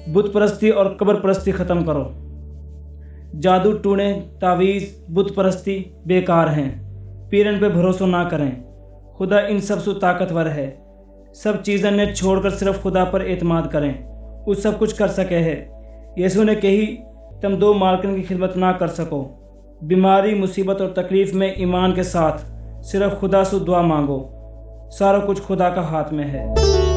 बुत परस्ती और कब्र परस्ती ख़त्म करो। जादू टूणे तावीज़ बुत परस्ती बेकार हैं। पीरन पे भरोसा ना करें। खुदा इन सब से ताकतवर है। सब चीज़ें ने छोड़कर सिर्फ खुदा पर एतमाद करें। वो सब कुछ कर सके है। यीशु ने कही तुम दो मालकिन की खिदमत ना कर सको। बीमारी मुसीबत और तकलीफ़ में ईमान के साथ सिर्फ खुदा से दुआ मांगो। सारा कुछ खुदा का हाथ में है।